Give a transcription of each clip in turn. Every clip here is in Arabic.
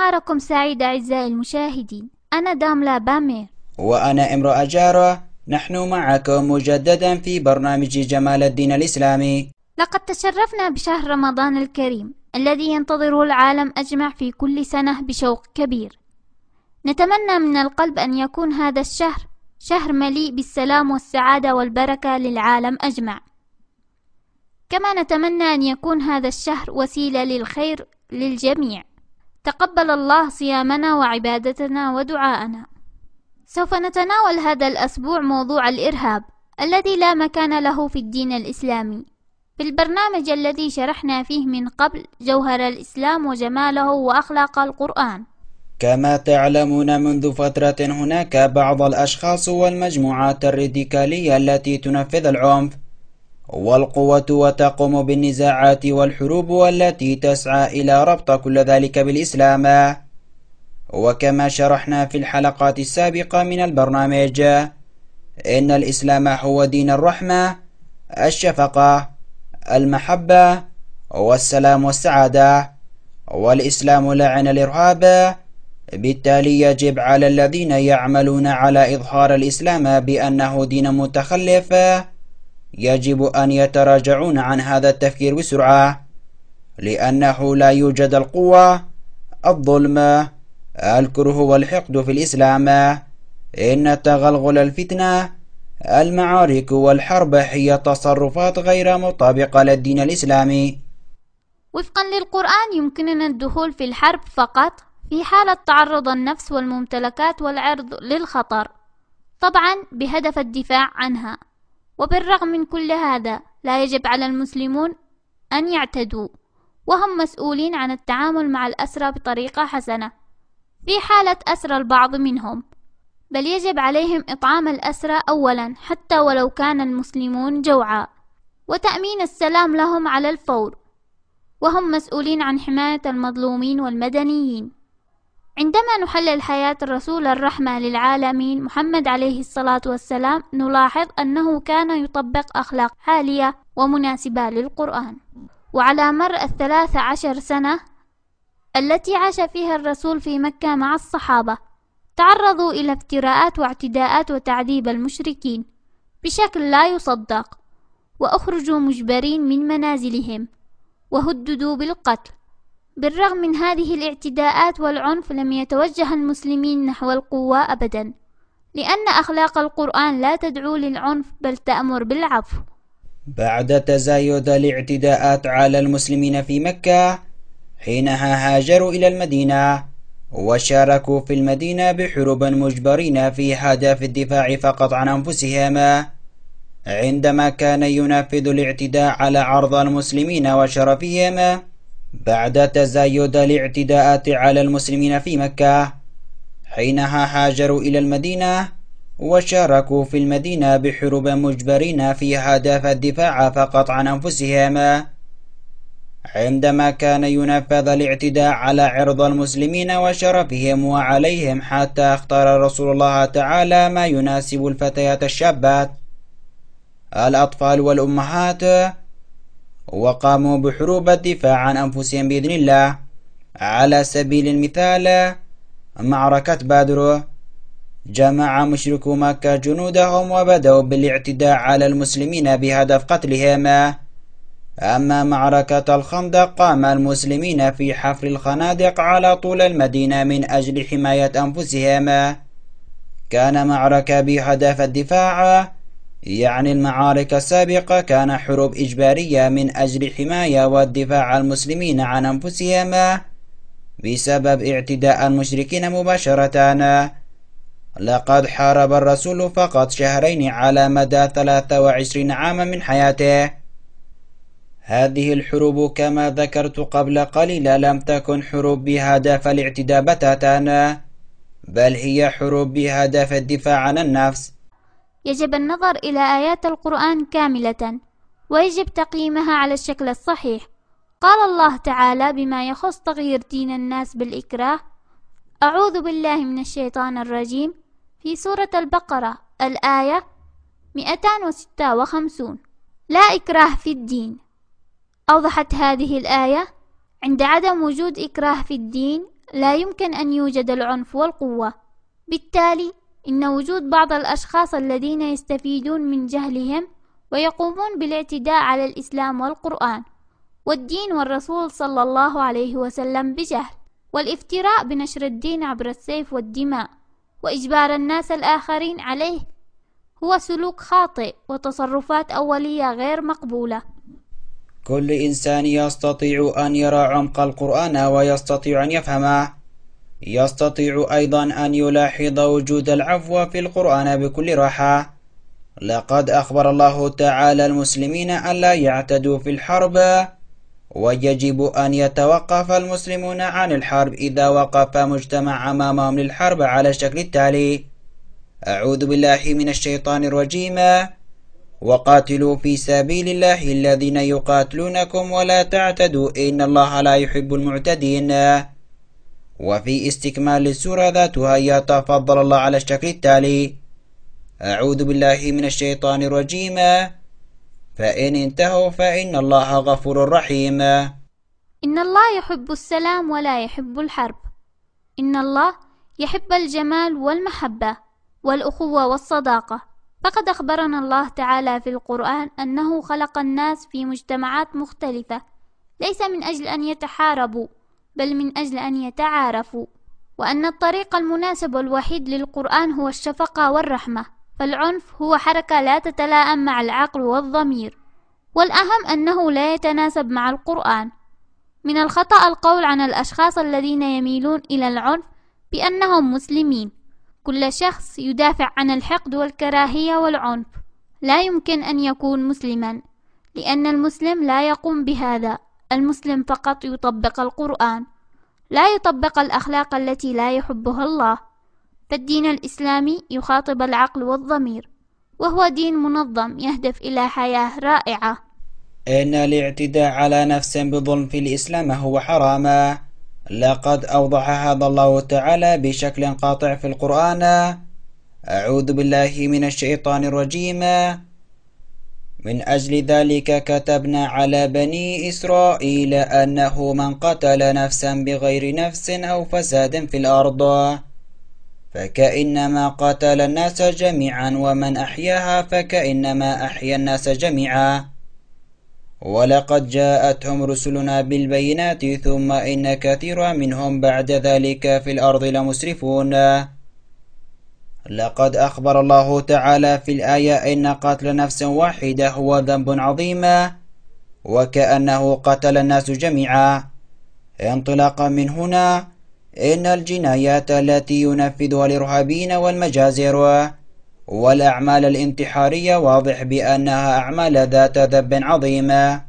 نهاركم سعيد أعزائي المشاهدين. أنا داملا بامير. وأنا امرأة جارة. نحن معكم مجددا في برنامج جمال الدين الإسلامي. لقد تشرفنا بشهر رمضان الكريم الذي ينتظره العالم أجمع في كل سنة بشوق كبير. نتمنى من القلب أن يكون هذا الشهر شهر مليء بالسلام والسعادة والبركة للعالم أجمع. كما نتمنى أن يكون هذا الشهر وسيلة للخير للجميع. تقبل الله صيامنا وعبادتنا ودعاءنا. سوف نتناول هذا الأسبوع موضوع الإرهاب الذي لا مكان له في الدين الإسلامي. في البرنامج الذي شرحنا فيه من قبل جوهر الإسلام وجماله وأخلاق القرآن. كما تعلمون منذ فترة هناك بعض الأشخاص والمجموعات الراديكالية التي تنفذ العنف والقوة وتقوم بالنزاعات والحروب والتي تسعى إلى ربط كل ذلك بالإسلام. وكما شرحنا في الحلقات السابقة من البرنامج إن الإسلام هو دين الرحمة، الشفقة، المحبة والسلام والسعادة، والإسلام لعن الإرهاب. بالتالي يجب على الذين يعملون على إظهار الإسلام بأنه دين متخلف يجب أن يتراجعون عن هذا التفكير بسرعة، لأنه لا يوجد القوة، الظلم، الكره والحقد في الإسلام. إن تغلغل الفتنة، المعارك والحرب هي تصرفات غير مطابقة للدين الإسلامي. وفقا للقرآن يمكننا الدخول في الحرب فقط في حالة تعرض النفس والممتلكات والعرض للخطر، طبعا بهدف الدفاع عنها. وبالرغم من كل هذا لا يجب على المسلمون أن يعتدوا، وهم مسؤولين عن التعامل مع الأسرى بطريقة حسنة في حالة أسرى البعض منهم، بل يجب عليهم إطعام الأسرى أولا حتى ولو كان المسلمون جوعا، وتأمين السلام لهم على الفور، وهم مسؤولين عن حماية المظلومين والمدنيين. عندما نحلل حياة الرسول الرحمة للعالمين محمد عليه الصلاة والسلام نلاحظ أنه كان يطبق أخلاق عالية ومناسبة للقرآن. وعلى مر 13 سنة التي عاش فيها الرسول في مكة مع الصحابة تعرضوا إلى افتراءات واعتداءات وتعذيب المشركين بشكل لا يصدق، وأخرجوا مجبرين من منازلهم وهددوا بالقتل. بالرغم من هذه الاعتداءات والعنف لم يتوجه المسلمين نحو القوة أبدا، لأن أخلاق القرآن لا تدعو للعنف بل تأمر بالعفو. بعد تزايد الاعتداءات على المسلمين في مكة حينها هاجروا إلى المدينة وشاركوا في المدينة بحروب مجبرين في هدف الدفاع فقط عن أنفسهم. عندما كان ينفذ الاعتداء على عرض المسلمين وشرفهم بعد تزايد الاعتداءات على المسلمين في مكة حينها هاجروا إلى المدينة وشاركوا في المدينة بحروب مجبرين في هدف الدفاع فقط عن أنفسهم. عندما كان ينفذ الاعتداء على عرض المسلمين وشرفهم وعليهم حتى اختار رسول الله تعالى ما يناسب الفتيات الشابات، الأطفال والأمهات، وقاموا بحروب الدفاع عن أنفسهم بإذن الله. على سبيل المثال معركة بدر جمع مشركو مكة جنودهم وبدأوا بالاعتداء على المسلمين بهدف قتلهم. أما معركة الخندق قام المسلمين في حفر الخنادق على طول المدينة من أجل حماية أنفسهم. كان معركة بهدف الدفاع، يعني المعارك السابقة كان حروب إجبارية من أجل حماية والدفاع عن المسلمين عن أنفسهم بسبب اعتداء المشركين مباشرة. لقد حارب الرسول فقط شهرين على مدى 23 عاما من حياته. هذه الحروب كما ذكرت قبل قليل لم تكن حروب بهدف الاعتداء بتاتا، بل هي حروب بهدف الدفاع عن النفس. يجب النظر إلى آيات القرآن كاملة ويجب تقييمها على الشكل الصحيح. قال الله تعالى بما يخص تغيير دين الناس بالإكراه: أعوذ بالله من الشيطان الرجيم، في سورة البقرة الآية 256: لا إكراه في الدين. أوضحت هذه الآية عند عدم وجود إكراه في الدين لا يمكن أن يوجد العنف والقوة. بالتالي إن وجود بعض الأشخاص الذين يستفيدون من جهلهم ويقومون بالاعتداء على الإسلام والقرآن والدين والرسول صلى الله عليه وسلم بجهل، والافتراء بنشر الدين عبر السيف والدماء وإجبار الناس الآخرين عليه، هو سلوك خاطئ وتصرفات أولية غير مقبولة. كل إنسان يستطيع أن يرى عمق القرآن ويستطيع أن يفهمه. يستطيع أيضا أن يلاحظ وجود العفو في القرآن بكل راحة. لقد أخبر الله تعالى المسلمين أن لا يعتدوا في الحرب، ويجب أن يتوقف المسلمون عن الحرب إذا وقف مجتمع أمامهم للحرب على الشكل التالي: أعوذ بالله من الشيطان الرجيم، وقاتلوا في سبيل الله الذين يقاتلونكم ولا تعتدوا إن الله لا يحب المعتدين. وفي استكمال السورة ذاتها يتفضل الله على الشكل التالي: أعوذ بالله من الشيطان الرجيم، فإن انتهوا فإن الله غفور رحيم. إن الله يحب السلام ولا يحب الحرب. إن الله يحب الجمال والمحبة والأخوة والصداقة، فقد أخبرنا الله تعالى في القرآن أنه خلق الناس في مجتمعات مختلفة، ليس من أجل أن يتحاربوا بل من أجل أن يتعارفوا، وأن الطريق المناسب الوحيد للقرآن هو الشفقة والرحمة، فالعنف هو حركة لا تتلائم مع العقل والضمير، والأهم أنه لا يتناسب مع القرآن. من الخطأ القول عن الأشخاص الذين يميلون إلى العنف بأنهم مسلمين. كل شخص يدافع عن الحقد والكراهية والعنف لا يمكن أن يكون مسلما، لأن المسلم لا يقوم بهذا. المسلم فقط يطبق القرآن، لا يطبق الأخلاق التي لا يحبها الله. فالدين الإسلامي يخاطب العقل والضمير، وهو دين منظم يهدف إلى حياة رائعة. إن الاعتداء على نفس بظلم في الإسلام هو حرام. لقد أوضح هذا الله تعالى بشكل قاطع في القرآن: أعوذ بالله من الشيطان الرجيم، من أجل ذلك كتبنا على بني إسرائيل أنه من قتل نفسا بغير نفس أو فساد في الأرض فكأنما قتل الناس جميعا، ومن أحياها فكأنما أحيا الناس جميعا. ولقد جاءتهم رسلنا بالبينات ثم إن كثيرا منهم بعد ذلك في الأرض لمسرفون. لقد أخبر الله تعالى في الآية إن قتل نفس واحدة هو ذنب عظيم، وكأنه قتل الناس جميعا. انطلاقا من هنا، إن الجنايات التي ينفذها الإرهابيين والمجازر والأعمال الانتحارية واضح بأنها أعمال ذات ذنب عظيم.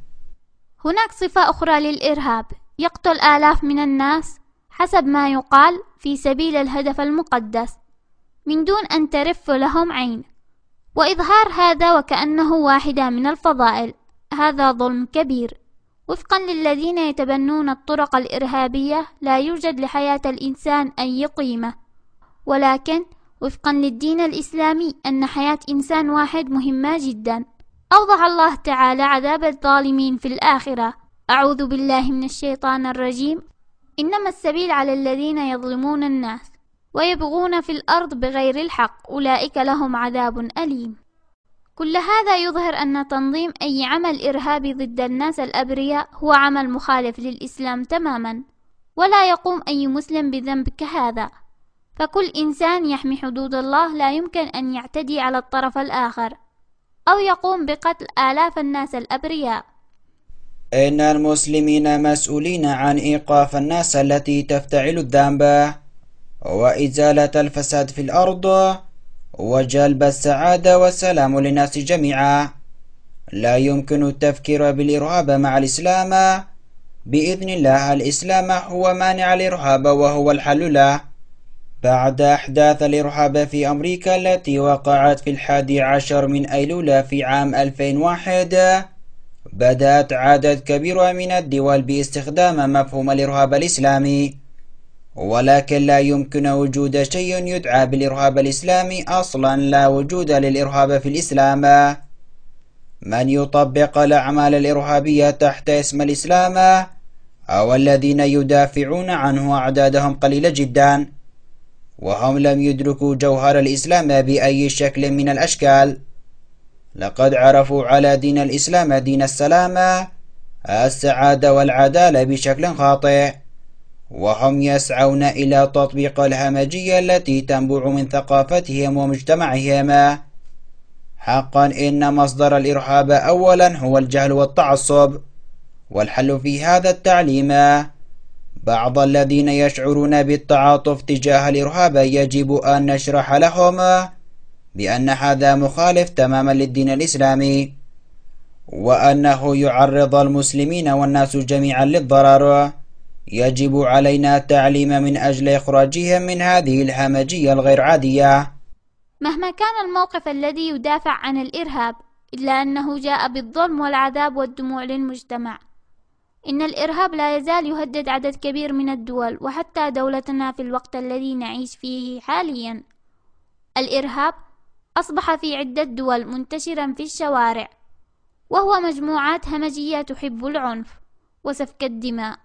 هناك صفة أخرى للإرهاب: يقتل آلاف من الناس حسب ما يقال في سبيل الهدف المقدس من دون أن ترف لهم عين، وإظهار هذا وكأنه واحدة من الفضائل. هذا ظلم كبير. وفقا للذين يتبنون الطرق الإرهابية لا يوجد لحياة الإنسان أي قيمة، ولكن وفقا للدين الإسلامي أن حياة إنسان واحد مهمة جدا. أوضح الله تعالى عذاب الظالمين في الآخرة: أعوذ بالله من الشيطان الرجيم، إنما السبيل على الذين يظلمون الناس ويبغون في الأرض بغير الحق أولئك لهم عذاب أليم. كل هذا يظهر أن تنظيم أي عمل إرهابي ضد الناس الأبرياء هو عمل مخالف للإسلام تماما، ولا يقوم أي مسلم بذنب كهذا. فكل إنسان يحمي حدود الله لا يمكن أن يعتدي على الطرف الآخر أو يقوم بقتل آلاف الناس الأبرياء. إن المسلمين مسؤولين عن إيقاف الناس التي تفتعل الذنب وإزالة الفساد في الأرض وجلب السعادة والسلام للناس جميعا. لا يمكن التفكير بالإرهاب مع الإسلام. بإذن الله الإسلام هو مانع الإرهاب وهو الحل له. بعد أحداث الإرهاب في أمريكا التي وقعت في 11 من أيلول في عام 2001، بدأت عدد كبير من الدول باستخدام مفهوم الإرهاب الإسلامي، ولكن لا يمكن وجود شيء يدعى بالإرهاب الإسلامي أصلا. لا وجود للإرهاب في الإسلام. من يطبق الأعمال الإرهابية تحت اسم الإسلام أو الذين يدافعون عنه أعدادهم قليلة جدا، وهم لم يدركوا جوهر الإسلام بأي شكل من الأشكال. لقد عرفوا على دين الإسلام دين السلامة، السعادة والعدالة بشكل خاطئ، وهم يسعون إلى تطبيق الهمجية التي تنبع من ثقافتهم ومجتمعهم. حقا إن مصدر الإرهاب أولا هو الجهل والتعصب، والحل في هذا التعليم. بعض الذين يشعرون بالتعاطف تجاه الإرهاب يجب أن نشرح لهم بأن هذا مخالف تماما للدين الإسلامي، وأنه يعرض المسلمين والناس جميعا للضرر. يجب علينا التعليم من أجل إخراجهم من هذه الهمجية الغير عادية. مهما كان الموقف الذي يدافع عن الإرهاب، إلا أنه جاء بالظلم والعذاب والدموع للمجتمع. إن الإرهاب لا يزال يهدد عدد كبير من الدول، وحتى دولتنا في الوقت الذي نعيش فيه حاليا. الإرهاب أصبح في عدة دول منتشرا في الشوارع، وهو مجموعات همجية تحب العنف وسفك الدماء.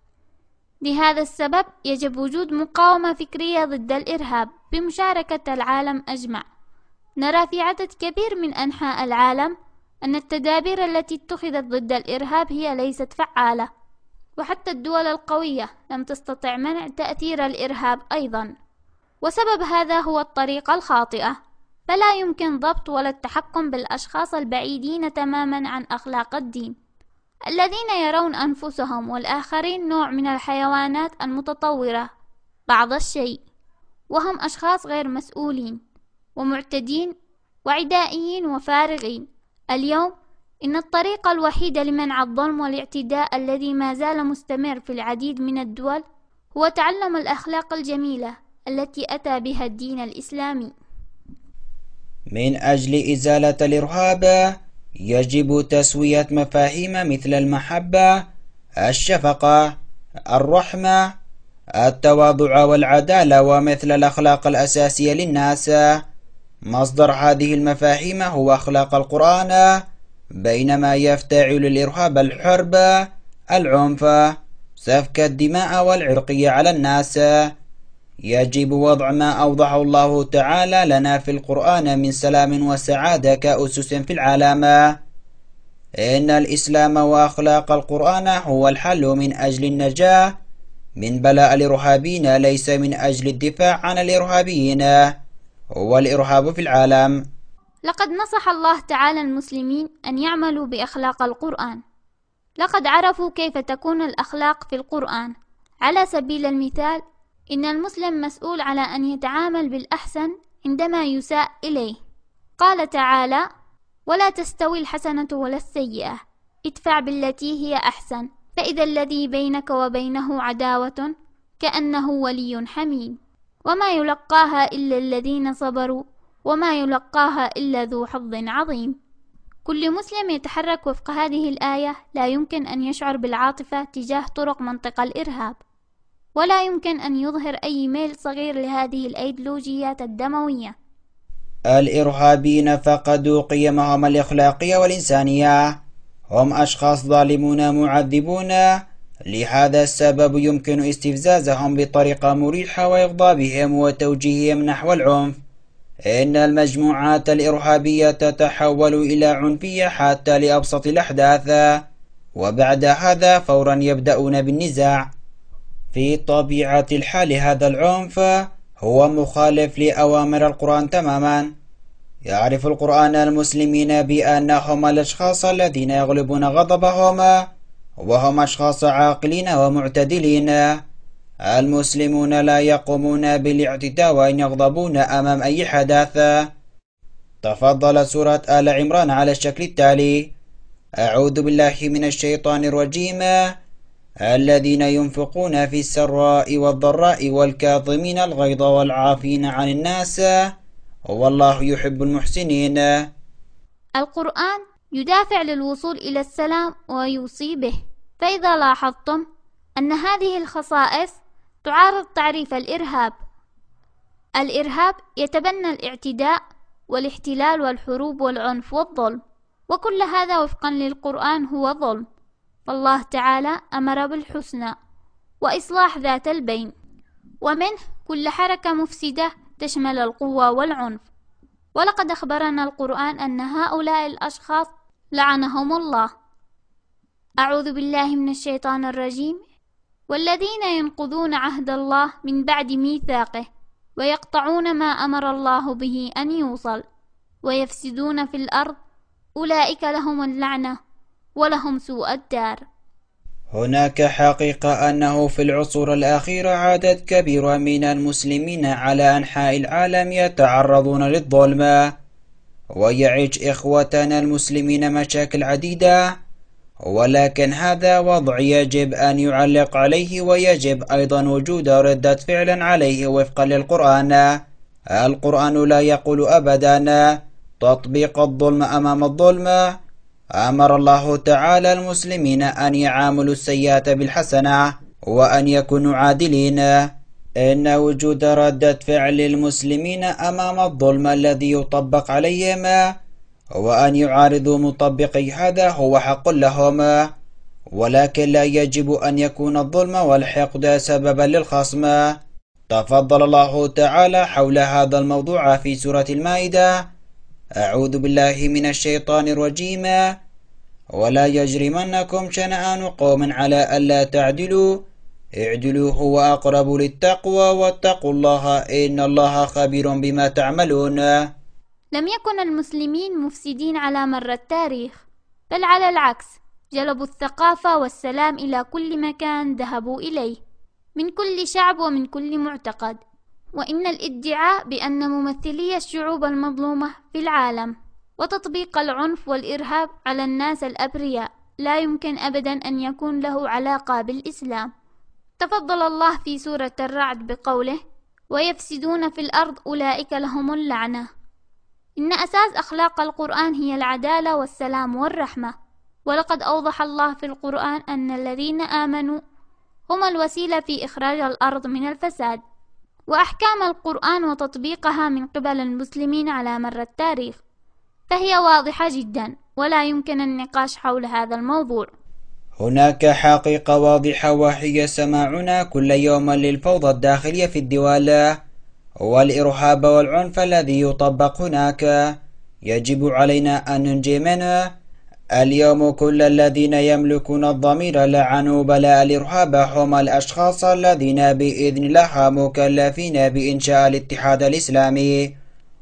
لهذا السبب يجب وجود مقاومة فكرية ضد الإرهاب بمشاركة العالم أجمع. نرى في عدد كبير من أنحاء العالم أن التدابير التي اتخذت ضد الإرهاب هي ليست فعالة، وحتى الدول القوية لم تستطع منع تأثير الإرهاب أيضا، وسبب هذا هو الطريقة الخاطئة. فلا يمكن ضبط ولا التحكم بالأشخاص البعيدين تماما عن أخلاق الدين، الذين يرون أنفسهم والآخرين نوع من الحيوانات المتطورة بعض الشيء، وهم أشخاص غير مسؤولين ومعتدين وعدائيين وفارغين. اليوم إن الطريقة الوحيدة لمنع الظلم والاعتداء الذي ما زال مستمر في العديد من الدول هو تعلم الأخلاق الجميلة التي أتى بها الدين الإسلامي. من أجل إزالة الإرهاب يجب تسوية مفاهيم مثل المحبة، الشفقة، الرحمة، التواضع والعدالة، ومثل الأخلاق الأساسية للناس. مصدر هذه المفاهيم هو أخلاق القرآن، بينما يفتعل الإرهاب الحرب، العنف، سفك الدماء والعرقية على الناس. يجب وضع ما أوضحه الله تعالى لنا في القرآن من سلام وسعادة كأسس في العالم. إن الإسلام وأخلاق القرآن هو الحل من أجل النجاة من بلاء الإرهابيين، ليس من أجل الدفاع عن الإرهابيين. هو الإرهاب في العالم. لقد نصح الله تعالى المسلمين أن يعملوا بأخلاق القرآن. لقد عرفوا كيف تكون الأخلاق في القرآن. على سبيل المثال، إن المسلم مسؤول على أن يتعامل بالأحسن عندما يساء إليه. قال تعالى: ولا تستوي الحسنة ولا السيئة، ادفع بالتي هي أحسن، فإذا الذي بينك وبينه عداوة كأنه ولي حميم، وما يلقاها إلا الذين صبروا وما يلقاها إلا ذو حظ عظيم. كل مسلم يتحرك وفق هذه الآية لا يمكن أن يشعر بالعاطفة تجاه طرق منطق الإرهاب، ولا يمكن أن يظهر أي ميل صغير لهذه الأيديولوجيات الدموية. الإرهابيين فقدوا قيمهم الأخلاقية والإنسانية. هم أشخاص ظالمون معذبون، لهذا السبب يمكن استفزازهم بطريقة مريحة وإغضاء بهم وتوجيههم نحو العنف. إن المجموعات الإرهابية تتحول إلى عنفية حتى لأبسط الأحداث، وبعد هذا فورا يبدأون بالنزاع. في طبيعة الحال هذا العنف هو مخالف لأوامر القرآن تماما. يعرف القرآن المسلمين بأنهم الأشخاص الذين يغلبون غضبهم، وهم أشخاص عاقلين ومعتدلين. المسلمون لا يقومون بالاعتداء وإن يغضبون أمام أي حدث. تفضل سورة آل عمران على الشكل التالي: أعوذ بالله من الشيطان الرجيم، الذين ينفقون في السراء والضراء والكاظمين الغيظ والعافين عن الناس والله يحب المحسنين. القرآن يدافع للوصول إلى السلام ويوصي به. فإذا لاحظتم أن هذه الخصائص تعارض تعريف الإرهاب. الإرهاب يتبنى الاعتداء والاحتلال والحروب والعنف والظلم، وكل هذا وفقا للقرآن هو ظلم. فالله تعالى أمر بالحسنى وإصلاح ذات البين، ومنه كل حركة مفسدة تشمل القوة والعنف. ولقد أخبرنا القرآن أن هؤلاء الأشخاص لعنهم الله. أعوذ بالله من الشيطان الرجيم: والذين ينقضون عهد الله من بعد ميثاقه ويقطعون ما أمر الله به أن يوصل ويفسدون في الأرض أولئك لهم اللعنة ولهم سوء الدار. هناك حقيقة أنه في العصور الأخيرة عدد كبير من المسلمين على أنحاء العالم يتعرضون للظلم، ويعيش إخوتنا المسلمين مشاكل عديدة، ولكن هذا وضع يجب أن يعلق عليه، ويجب أيضا وجود ردة فعل عليه وفقا للقرآن. القرآن لا يقول أبدا تطبيق الظلم أمام الظلم. أمر الله تعالى المسلمين أن يعاملوا السيئات بالحسنة وأن يكونوا عادلين. إن وجود ردة فعل المسلمين أمام الظلم الذي يطبق عليهم وأن يعارضوا مطبقي هذا هو حق لهم، ولكن لا يجب أن يكون الظلم والحقد سببا للخصم. تفضل الله تعالى حول هذا الموضوع في سورة المائدة: أعوذ بالله من الشيطان الرجيم: ولا يجرمنكم شنآن قوم على ألا تعدلوا اعدلوا هو أقرب للتقوى واتقوا الله إن الله خبير بما تعملون. لم يكن المسلمين مفسدين على مر التاريخ، بل على العكس، جلبوا الثقافة والسلام إلى كل مكان ذهبوا إليه، من كل شعب ومن كل معتقد. وإن الادعاء بأن ممثلي الشعوب المظلومة في العالم وتطبيق العنف والإرهاب على الناس الأبرياء لا يمكن أبدا أن يكون له علاقة بالإسلام. تفضل الله في سورة الرعد بقوله: ويفسدون في الأرض أولئك لهم اللعنة. إن أساس أخلاق القرآن هي العدالة والسلام والرحمة، ولقد أوضح الله في القرآن أن الذين آمنوا هم الوسيلة في إخراج الأرض من الفساد. وأحكام القرآن وتطبيقها من قبل المسلمين على مر التاريخ فهي واضحة جدا، ولا يمكن النقاش حول هذا الموضوع. هناك حقيقة واضحة، وهي سماعنا كل يوم للفوضى الداخلية في الدول والإرهاب والعنف الذي يطبق هناك. يجب علينا أن ننجي منه. اليوم كل الذين يملكون الضمير لعنوا بلاء الإرهاب هم الأشخاص الذين بإذن الله مكلفين بإنشاء الاتحاد الإسلامي،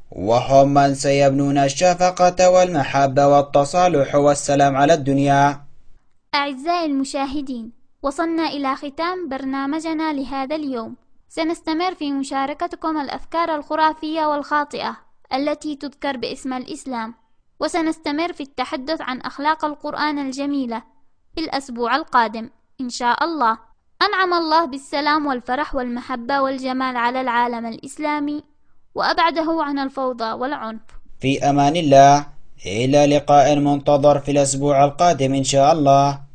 وهم من سيبنون الشفقة والمحبة والتصالح والسلام على الدنيا. أعزائي المشاهدين، وصلنا إلى ختام برنامجنا لهذا اليوم. سنستمر في مشاركتكم الأفكار الخرافية والخاطئة التي تذكر باسم الإسلام، وسنستمر في التحدث عن أخلاق القرآن الجميلة في الأسبوع القادم إن شاء الله. أنعم الله بالسلام والفرح والمحبة والجمال على العالم الإسلامي، وأبعده عن الفوضى والعنف. في أمان الله، إلى لقاء منتظر في الأسبوع القادم إن شاء الله.